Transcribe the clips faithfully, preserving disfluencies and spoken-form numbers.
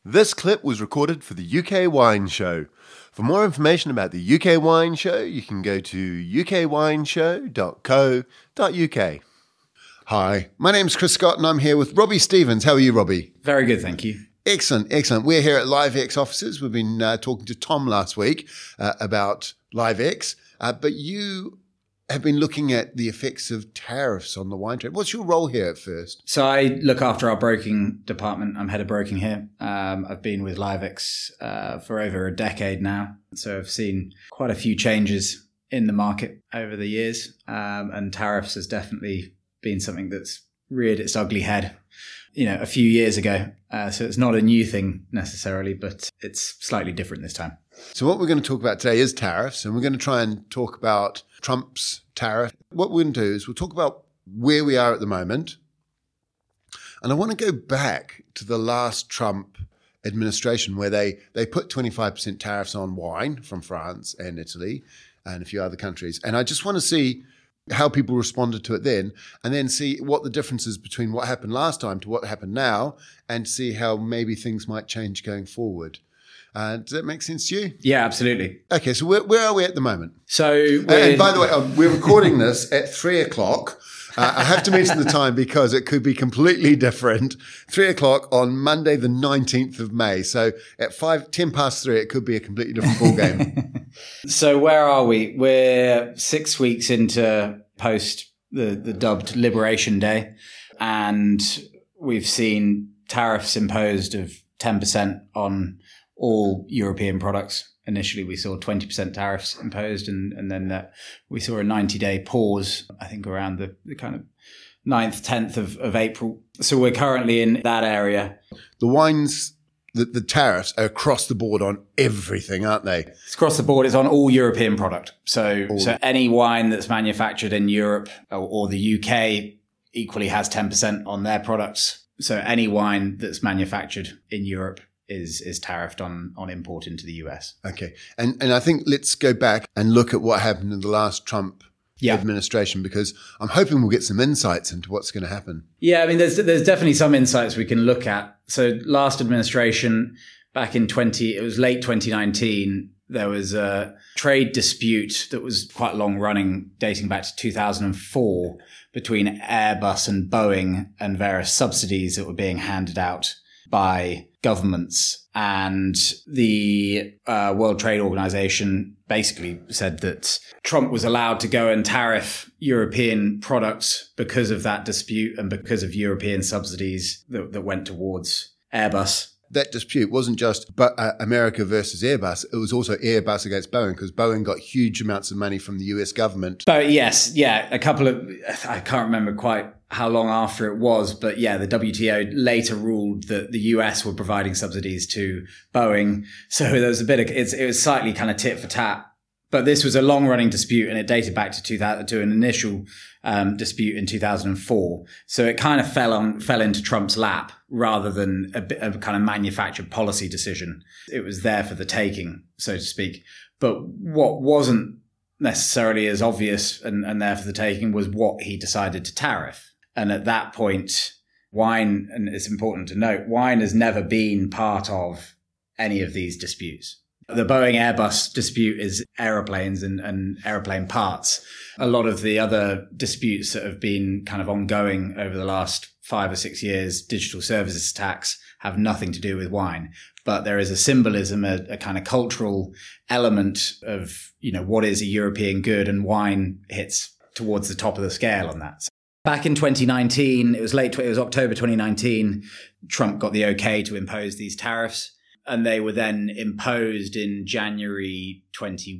This clip was recorded for the U K Wine Show. For more information about the U K Wine Show, you can go to u k wine show dot co dot u k. Hi, my name's Chris Scott and I'm here with Robbie Stevens. How are you, Robbie? Very good, thank you. Excellent, excellent. We're here at LiveX offices. We've been uh, talking to Tom last week uh, about LiveX, uh, but you have been looking at the effects of tariffs on the wine trade. What's your role here at first? So I look after our broking department. I'm head of broking here. Um, I've been with LiveX uh, for over a decade now. So I've seen quite a few changes in the market over the years. Um, and tariffs has definitely been something that's reared its ugly head, you know, a few years ago. Uh, so it's not a new thing necessarily, but it's slightly different this time. So what we're going to talk about today is tariffs, and we're going to try and talk about Trump's tariff. What we're going to do is we'll talk about where we are at the moment. And I want to go back to the last Trump administration where they, they put twenty-five percent tariffs on wine from France and Italy and a few other countries. And I just want to see how people responded to it then, and then see what the difference is between what happened last time to what happened now, and see how maybe things might change going forward. Uh, does that make sense to you? Yeah, absolutely. Okay, so where, where are we at the moment? So, and, and by the way, uh, we're recording this at three o'clock. Uh, I have to mention the time because it could be completely different. Three o'clock on Monday, the nineteenth of May. So at five, ten past three, it could be a completely different ballgame. So where are we? We're six weeks into post the, the dubbed Liberation Day, and we've seen tariffs imposed of ten percent on all European products. Initially, we saw twenty percent tariffs imposed, and, and then uh, we saw a ninety-day pause, I think around the, the kind of ninth, tenth of, of April. So we're currently in that area. The wines, the, the tariffs are across the board on everything, aren't they? It's across the board. It's on all European product. So, all. so any wine that's manufactured in Europe or, or the U K equally has ten percent on their products. So any wine that's manufactured in Europe is is tariffed on on import into the U S. Okay. And and I think let's go back and look at what happened in the last Trump yeah. administration, because I'm hoping we'll get some insights into what's going to happen. Yeah, I mean, there's there's definitely some insights we can look at. So last administration, back in twenty, it was late twenty nineteen, there was a trade dispute that was quite long running, dating back to two thousand four, between Airbus and Boeing and various subsidies that were being handed out by governments. And the uh, World Trade Organization basically said that Trump was allowed to go and tariff European products because of that dispute and because of European subsidies that, that went towards Airbus. That dispute wasn't just but, uh, America versus Airbus. It was also Airbus against Boeing, because Boeing got huge amounts of money from the U S government. But yes, yeah, a couple of, I can't remember quite how long after it was, but yeah, the W T O later ruled that the U S were providing subsidies to Boeing. So there was a bit of, it's, it was slightly kind of tit for tat. But this was a long-running dispute, and it dated back to two thousand, to an initial um, dispute in two thousand four. So it kind of fell on fell into Trump's lap rather than a, a kind of manufactured policy decision. It was there for the taking, so to speak. But what wasn't necessarily as obvious and, and there for the taking was what he decided to tariff. And at that point, wine, and it's important to note, wine has never been part of any of these disputes. The Boeing Airbus dispute is aeroplanes and, and aeroplane parts. A lot of the other disputes that have been kind of ongoing over the last five or six years, digital services tax, have nothing to do with wine. But there is a symbolism, a, a kind of cultural element of, you know, what is a European good, and wine hits towards the top of the scale on that. So back in twenty nineteen, it was late, it was October twenty nineteen, Trump got the okay to impose these tariffs. And they were then imposed in January twenty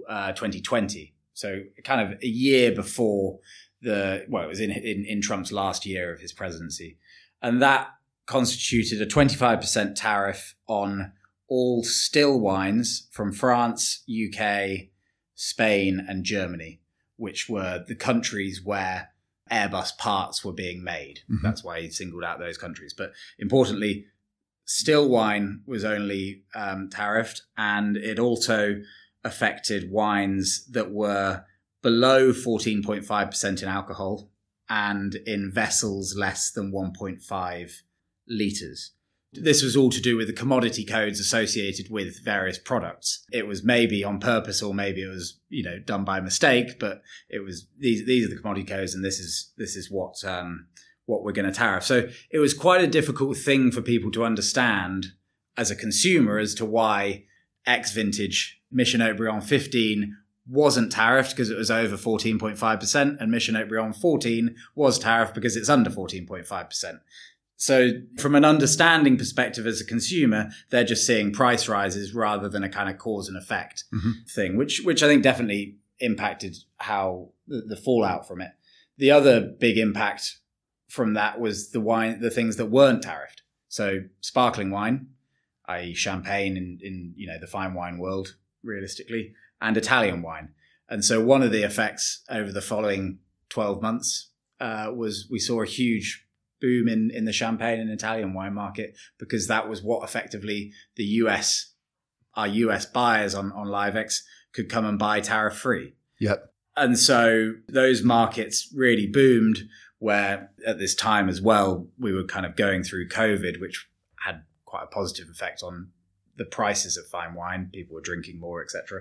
twenty. So kind of a year before the, well, it was in, in, in Trump's last year of his presidency. And that constituted a twenty-five percent tariff on all still wines from France, U K, Spain, and Germany, which were the countries where Airbus parts were being made. Mm-hmm. That's why he singled out those countries. But importantly, still wine was only um, tariffed, and it also affected wines that were below fourteen point five percent in alcohol and in vessels less than one point five litres. This was all to do with the commodity codes associated with various products. It was maybe on purpose or maybe it was, you know, done by mistake, but it was these these are the commodity codes and this is this is what um, what we're going to tariff. So it was quite a difficult thing for people to understand as a consumer as to why X vintage Mission Haut-Brion fifteen wasn't tariffed because it was over fourteen point five percent and Mission Haut-Brion fourteen was tariffed because it's under fourteen point five percent. So from an understanding perspective as a consumer, they're just seeing price rises rather than a kind of cause and effect mm-hmm. thing, which which I think definitely impacted how the, the fallout from it. The other big impact from that was the wine, the things that weren't tariffed. So sparkling wine, that is champagne in, in you know the fine wine world, realistically, and Italian wine. And so one of the effects over the following twelve months uh, was we saw a huge boom in, in the champagne and Italian wine market because that was what effectively the U S, our U S buyers on, on LiveX could come and buy tariff free. Yep. And so those markets really boomed where at this time as well, we were kind of going through COVID, which had quite a positive effect on the prices of fine wine. People were drinking more, et cetera,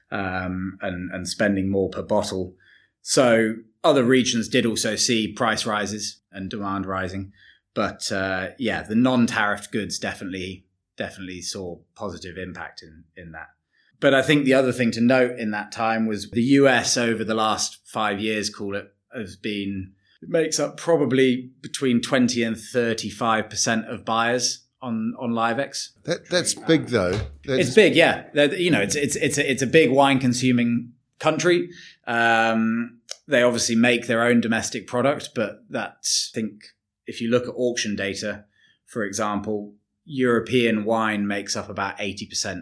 um, and, and spending more per bottle. So other regions did also see price rises and demand rising. But uh, yeah, the non-tariffed goods definitely definitely saw positive impact in, in that. But I think the other thing to note in that time was the U S over the last five years, call it, has been, it makes up probably between twenty and thirty-five percent of buyers on, on LiveX. That, that's big though. That's... It's big, yeah. They're, you know, it's, it's, it's, a, it's a big wine consuming country. Um, they obviously make their own domestic product, but that's, I think, if you look at auction data, for example, European wine makes up about eighty percent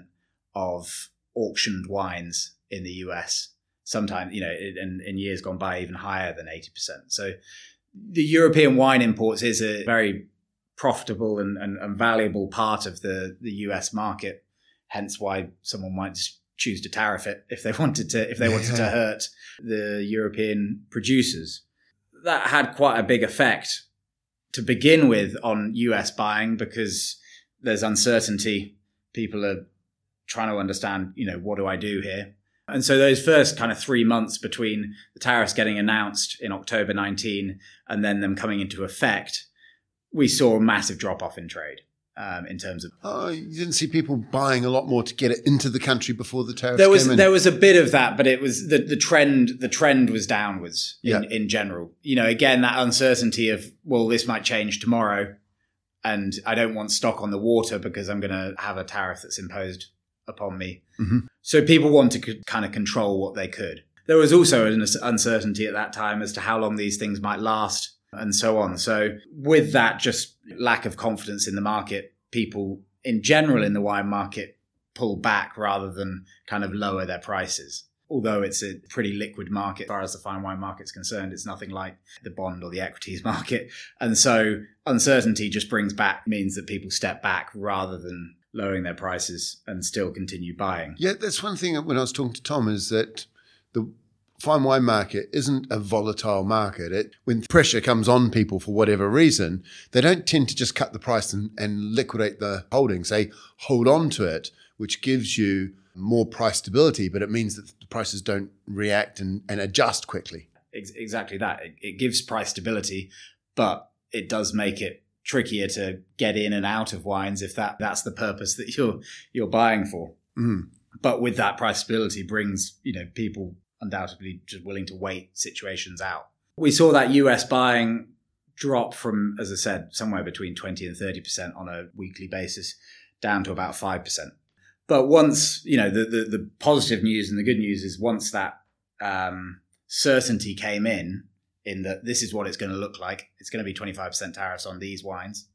of auctioned wines in the U S. Sometimes, you know, in, in years gone by, even higher than eighty percent. So the European wine imports is a very profitable and, and, and valuable part of the, the U S market, hence why someone might choose to tariff it if they wanted to if they wanted yeah. to hurt the European producers. That had quite a big effect to begin with on U S buying because there's uncertainty. People are trying to understand, you know, what do I do here? And so those first kind of three months between the tariffs getting announced in October nineteenth and then them coming into effect, we saw a massive drop off in trade. Um, in terms of, oh, you didn't see people buying a lot more to get it into the country before the tariffs there was came in? There was a bit of that, but it was the, the trend. The trend was downwards in, yeah. in general. You know, again, that uncertainty of, well, this might change tomorrow, and I don't want stock on the water because I'm going to have a tariff that's imposed upon me. Mm-hmm. So people wanted to kind of control what they could. There was also an uncertainty at that time as to how long these things might last and so on. So with that, just lack of confidence in the market, people in general in the wine market pull back rather than kind of lower their prices. Although it's a pretty liquid market as far as the fine wine market's concerned, it's nothing like the bond or the equities market. And so uncertainty just brings back, means that people step back rather than lowering their prices and still continue buying. Yeah, that's one thing when I was talking to Tom is that the fine wine market isn't a volatile market. It, when pressure comes on people for whatever reason, they don't tend to just cut the price and, and liquidate the holdings. They hold on to it, which gives you more price stability, but it means that the prices don't react and, and adjust quickly. Exactly that. It, it gives price stability, but it does make it trickier to get in and out of wines if that, that's the purpose that you're you're buying for. Mm. But with that price stability brings, you know, people undoubtedly just willing to wait situations out. We saw that U S buying drop from, as I said, somewhere between twenty and thirty percent on a weekly basis down to about five percent. But once, you know, the, the, the positive news and the good news is once that um, certainty came in, in that this is what it's going to look like, it's going to be twenty-five percent tariffs on these wines,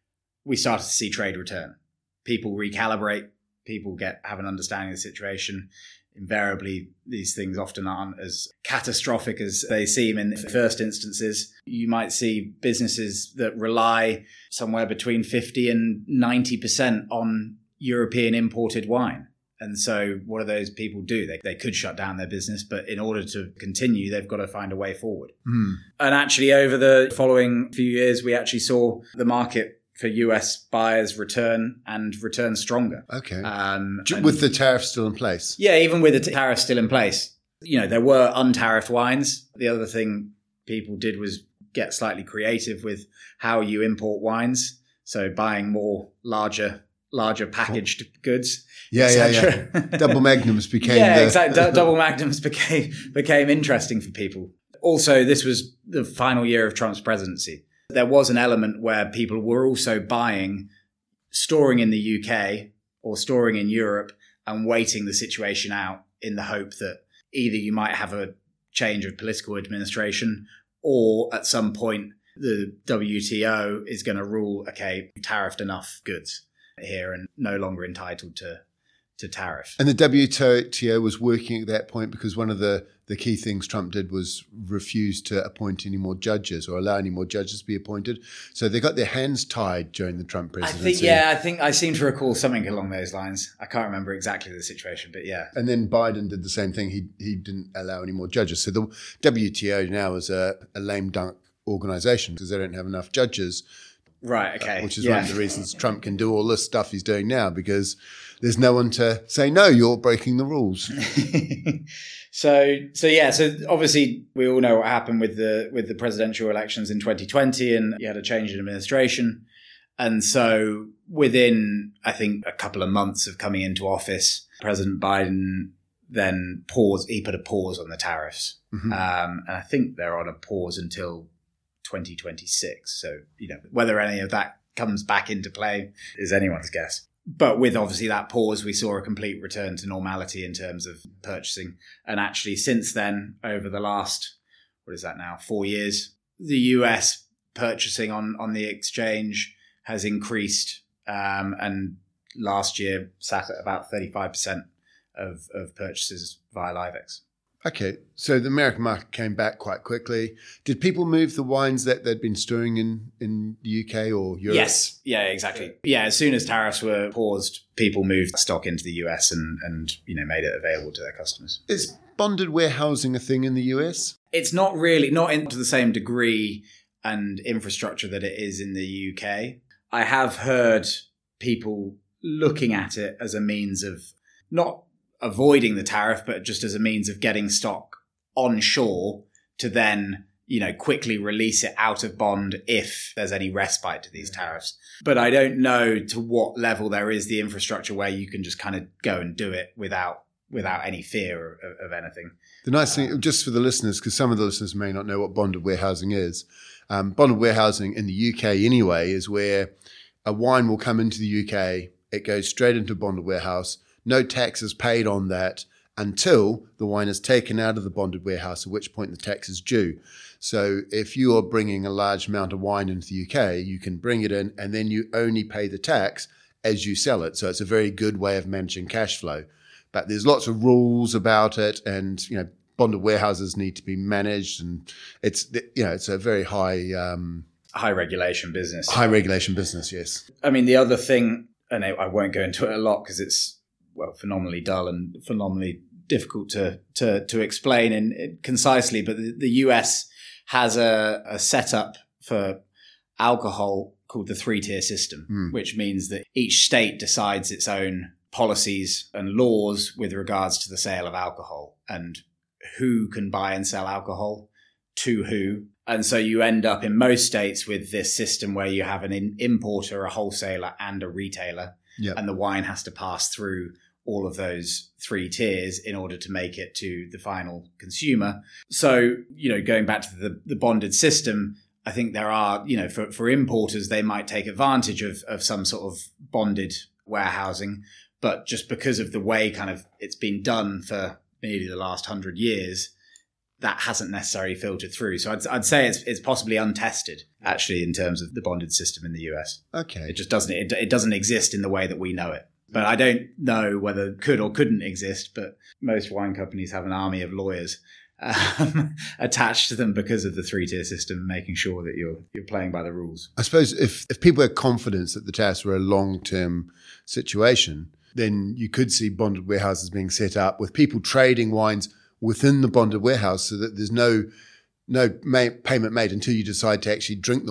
we started to see trade return. People recalibrate, people get have an understanding of the situation. Invariably, these things often aren't as catastrophic as they seem in the first instances. You might see businesses that rely somewhere between fifty and ninety percent on European imported wine. And so what do those people do? They, they could shut down their business, but in order to continue, they've got to find a way forward. Mm. And actually, over the following few years, we actually saw the market for U S buyers return and return stronger. Okay. Um, With the tariff still in place? Yeah, even with the t- tariff still in place. You know, there were untariffed wines. The other thing people did was get slightly creative with how you import wines. So buying more larger, larger packaged goods. Yeah, yeah, yeah. Double magnums became yeah, the... exactly. D- double magnums became became interesting for people. Also, this was the final year of Trump's presidency. There was an element where people were also buying, storing in the U K or storing in Europe and waiting the situation out in the hope that either you might have a change of political administration or at some point the W T O is going to rule, okay, tariffed enough goods here and no longer entitled to, to tariff. And the W T O was working at that point because one of the, the key things Trump did was refuse to appoint any more judges or allow any more judges to be appointed. So they got their hands tied during the Trump presidency. I think, yeah, I think I seem to recall something along those lines. I can't remember exactly the situation, but yeah. And then Biden did the same thing. He he didn't allow any more judges. So the W T O now is a, a lame dunk organization because they don't have enough judges. Right, okay. Uh, which is yeah. one of the reasons Trump can do all this stuff he's doing now, because there's no one to say, no, you're breaking the rules. so, so yeah, so obviously we all know what happened with the with the presidential elections in twenty twenty, and you had a change in administration. And so within, I think, a couple of months of coming into office, President Biden then paused, he put a pause on the tariffs. Mm-hmm. Um, and I think they're on a pause until twenty twenty-six. So, you know, whether any of that comes back into play is anyone's guess. But with obviously that pause, we saw a complete return to normality in terms of purchasing. And actually since then, over the last, what is that now, four years, the U S purchasing on, on the exchange has increased. Um, and last year sat at about thirty-five percent of, of purchases via Livex. Okay, so the American market came back quite quickly. Did people move the wines that they'd been storing in, in the U K or Europe? Yes, yeah, exactly. Yeah, as soon as tariffs were paused, people moved stock into the U S and, and you know made it available to their customers. Is bonded warehousing a thing in the U S? It's not really, not in, to the same degree and infrastructure that it is in the U K. I have heard people looking at it as a means of not avoiding the tariff, but just as a means of getting stock onshore to then, you know, quickly release it out of bond if there's any respite to these tariffs. But I don't know to what level there is the infrastructure where you can just kind of go and do it without without any fear of, of anything. The nice thing, just for the listeners, because some of the listeners may not know what bonded warehousing is. Um, bonded warehousing in the U K anyway is where a wine will come into the U K, it goes straight into a bonded warehouse. No tax is paid on that until the wine is taken out of the bonded warehouse, at which point the tax is due. So if you are bringing a large amount of wine into the U K, you can bring it in and then you only pay the tax as you sell it. So it's a very good way of managing cash flow. But there's lots of rules about it, and you know, bonded warehouses need to be managed, and it's you know it's a very high um, high regulation business. High regulation business, yes. I mean, the other thing, and I won't go into it a lot because it's well, phenomenally dull and phenomenally difficult to to to explain in, in concisely. But the, the U S has a, a setup for alcohol called the three-tier system, mm. which means that each state decides its own policies and laws with regards to the sale of alcohol and who can buy and sell alcohol to who. And so you end up in most states with this system where you have an in- importer, a wholesaler, and a retailer. Yep. And the wine has to pass through all of those three tiers in order to make it to the final consumer. So, you know, going back to the, the bonded system, I think there are, you know, for, for importers, they might take advantage of, of some sort of bonded warehousing. But just because of the way kind of it's been done for nearly the last hundred years, that hasn't necessarily filtered through. So I'd, I'd say it's it's possibly untested, actually, in terms of the bonded system in the U S. Okay. It just doesn't, it, it doesn't exist in the way that we know it. But I don't know whether it could or couldn't exist, but most wine companies have an army of lawyers um, attached to them because of the three-tier system, making sure that you're you're playing by the rules. I suppose if, if people had confidence that the tariffs were a long-term situation, then you could see bonded warehouses being set up with people trading wines within the bonded warehouse so that there's no no ma- payment made until you decide to actually drink the wine.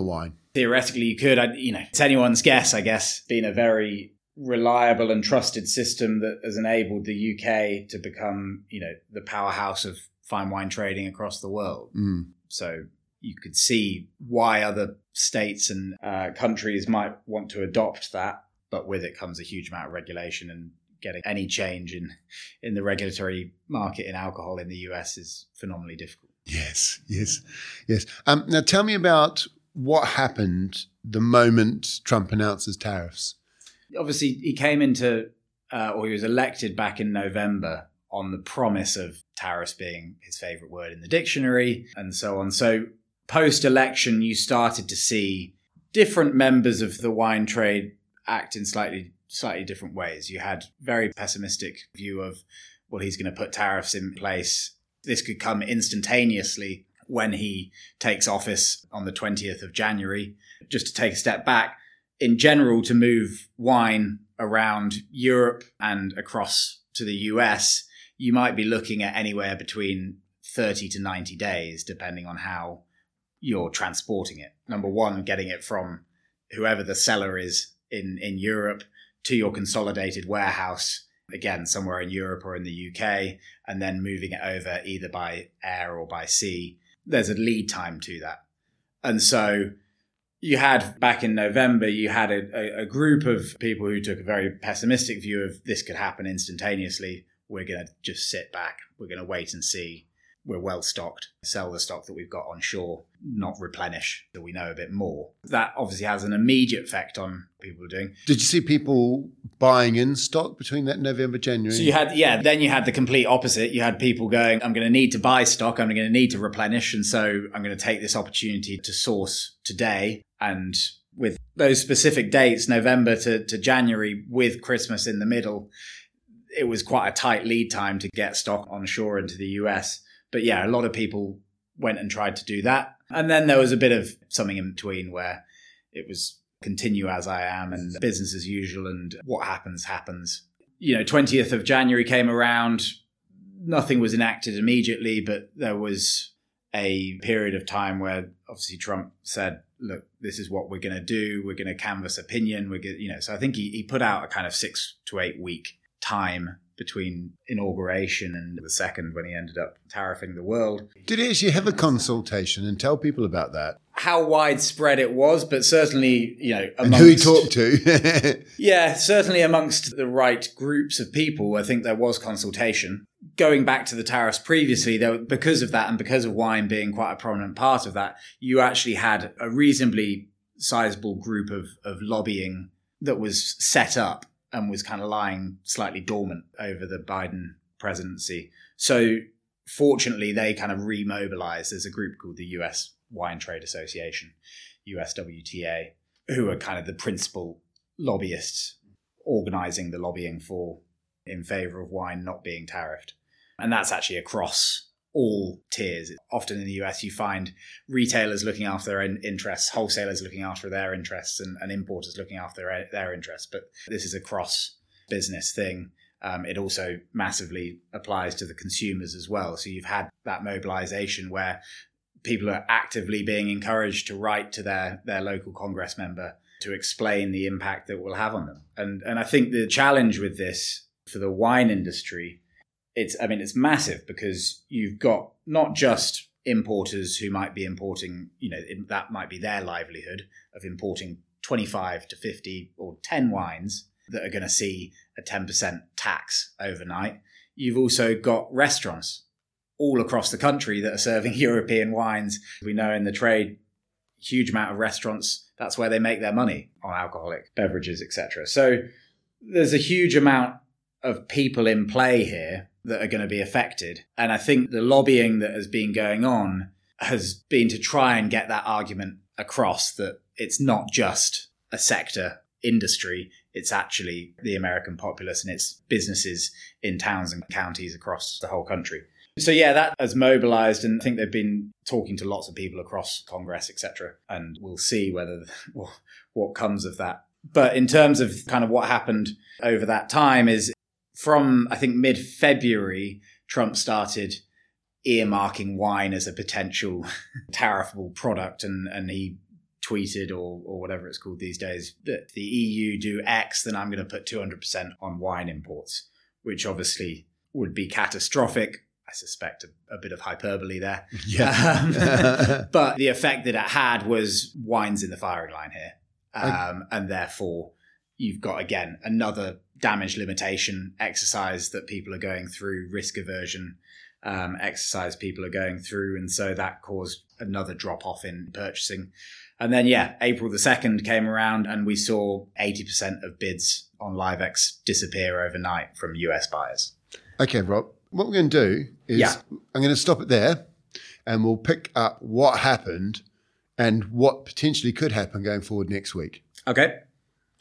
theoretically you could. I, you know, it's anyone's guess, I guess. Been a very reliable and trusted system that has enabled the U K to become, you know, the powerhouse of fine wine trading across the world. Mm. So you could see why other states and uh, countries might want to adopt that, but with it comes a huge amount of regulation, and getting any change in, in the regulatory market in alcohol in the U S is phenomenally difficult. Yes, yes, yes. Um, now tell me about what happened the moment Trump announces tariffs. Obviously, he came into, uh, or he was elected back in November on the promise of tariffs being his favorite word in the dictionary and so on. So post-election, you started to see different members of the wine trade act in slightly slightly different ways. You had very pessimistic view of, well, he's going to put tariffs in place. This could come instantaneously when he takes office on the twentieth of January. Just to take a step back, in general, to move wine around Europe and across to the U S, you might be looking at anywhere between thirty to ninety days, depending on how you're transporting it. Number one, getting it from whoever the seller is in, in Europe to your consolidated warehouse, again, somewhere in Europe or in the U K, and then moving it over either by air or by sea. There's a lead time to that. And so you had, back in November, you had a, a, a group of people who took a very pessimistic view of this could happen instantaneously. We're going to just sit back. We're going to wait and see. We're well stocked. Sell the stock that we've got on shore, not replenish that we know a bit more. That obviously has an immediate effect on people doing. Did you see people buying in stock between that November, January? So you had, yeah, then you had the complete opposite. You had people going, I'm going to need to buy stock. I'm going to need to replenish. And so I'm going to take this opportunity to source today. And with those specific dates, November to, to January, with Christmas in the middle, it was quite a tight lead time to get stock on shore into the U S. But yeah, a lot of people went and tried to do that. And then there was a bit of something in between where it was continue as I am and business as usual, and what happens, happens. You know, twentieth of January came around. Nothing was enacted immediately, but there was a period of time where obviously Trump said, look, this is what we're going to do. We're going to canvass opinion. We're going, you know, so I think he, he put out a kind of six to eight week time between inauguration and the second, when he ended up tariffing the world. Did he actually have a consultation and tell people about that? How widespread it was, but certainly, you know, amongst, and who he talked to. Yeah, certainly amongst the right groups of people, I think there was consultation. Going back to the tariffs previously, though, because of that and because of wine being quite a prominent part of that, you actually had a reasonably sizable group of, of lobbying that was set up and was kind of lying slightly dormant over the Biden presidency. So fortunately, they kind of remobilized. There's a group called the U S Wine Trade Association, U S W T A, who are kind of the principal lobbyists organizing the lobbying for in favor of wine not being tariffed. And that's actually across all tiers. Often in the U S, you find retailers looking after their own interests, wholesalers looking after their interests, and, and importers looking after their, their interests. But this is a cross-business thing. Um, it also massively applies to the consumers as well. So you've had that mobilization where people are actively being encouraged to write to their, their local Congress member to explain the impact that it will have on them. And, and I think the challenge with this for the wine industry, It's, I mean, it's massive, because you've got not just importers who might be importing, you know, that might be their livelihood of importing twenty-five to fifty or ten wines that are going to see a ten percent tax overnight. You've also got restaurants all across the country that are serving European wines. We know in the trade, huge amount of restaurants, that's where they make their money on alcoholic beverages, et cetera. So there's a huge amount of people in play here that are going to be affected. And I think the lobbying that has been going on has been to try and get that argument across that it's not just a sector industry, it's actually the American populace and it's businesses in towns and counties across the whole country. So yeah, that has mobilized, and I think they've been talking to lots of people across Congress, et cetera. And we'll see whether what comes of that. But in terms of kind of what happened over that time is, from, I think, mid-February, Trump started earmarking wine as a potential tariffable product, and, and he tweeted or or whatever it's called these days that the E U do X, then I'm going to put two hundred percent on wine imports, which obviously would be catastrophic. I suspect a, a bit of hyperbole there. Yeah. Um, but the effect that it had was wine's in the firing line here. Um, and therefore, you've got, again, another damage limitation exercise that people are going through, risk aversion um, exercise people are going through. And so that caused another drop off in purchasing. And then, yeah, April the second came around and we saw eighty percent of bids on LiveX disappear overnight from U S buyers. Okay, Rob, what we're going to do is Yeah. I'm going to stop it there and we'll pick up what happened and what potentially could happen going forward next week. Okay.